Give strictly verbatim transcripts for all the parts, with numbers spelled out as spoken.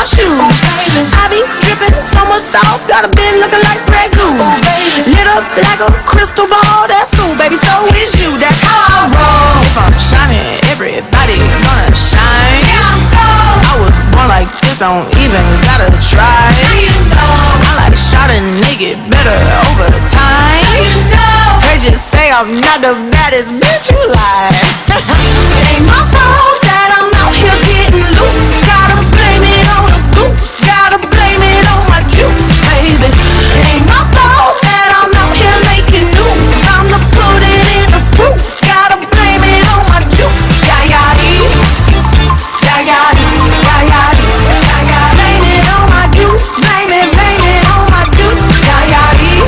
my shoes. I be dripping so much sauce, got a bit looking like Grey Goose. Lit up like a crystal ball, that's cool, baby, so is you. That's how I roll. If I'm shining, everybody gonna shine. I was born like this, don't even gotta try. I like shot a nigga better over time. They just say I'm not the baddest bitch, you lie. Ain't my fault that I'm out here getting loose. Gotta blame it on the goose, gotta blame it on my juice, baby. Ain't my fault that I'm out here making news. I'm the put it in the proof. Gotta blame it on my juice. Yeah, yeah, yeah, yeah, yeah, yeah, yeah, yeah. Blame it on my juice. Blame it, blame it on my juice. Yeah, yeah,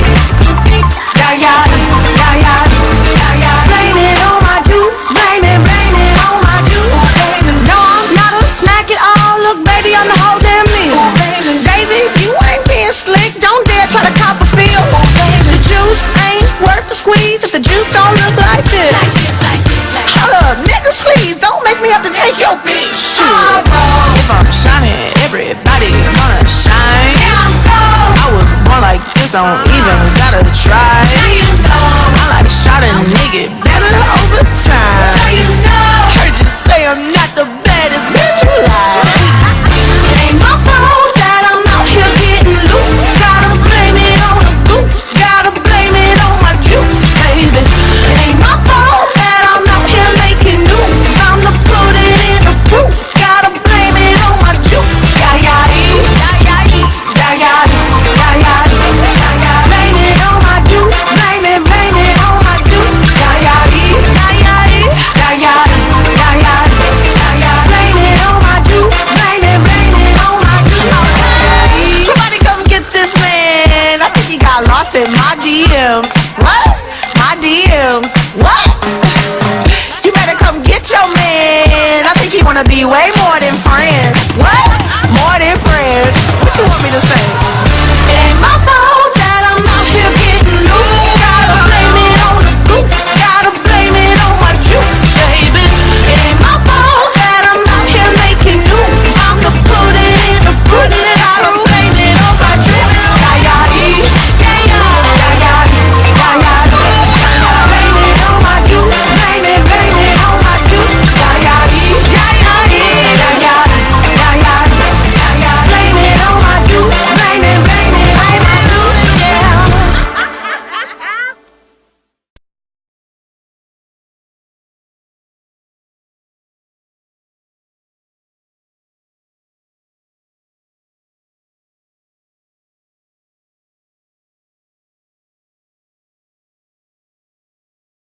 yeah, yeah, yeah, yeah, yeah, yeah. Blame it on my juice. Blame it, blame it on my juice. No, I'm not a snack at all. Look, baby, I'm the whole damn meal. Baby, you ain't being slick. Don't dare try to cop a feel. The juice ain't worth the squeeze if the juice don't look like this. Hold up, nigga, please don't make me have to take your bitch. Shoot. If I'm shining, everybody gonna shine. I was born like this, don't even gotta try. I like shot a nigga better over time. Heard you say I'm not the baddest bitch, you lie. Ain't my fault that I'm out here getting loose. Gotta blame it on the goose, gotta blame it on my juice, baby. Ain't my fault that I'm out here making news. I'm the put it in the proof. Gotta blame it on my juice. Yeah, yeah, yeah, yeah, yeah, yeah, yeah, yeah, yeah. Blame it on my juice. Blame it, blame it on my juice. Yeah, yeah, yeah, yeah, yeah, yeah, yeah, yeah, yeah. Blame it on my juice. Blame it, blame it on my juice. Somebody come get this man. I think he got lost in my D Ms. What? My D Ms. What? You better come get your man. I think he wanna be way more than friends. What? More than friends. What you want me to say?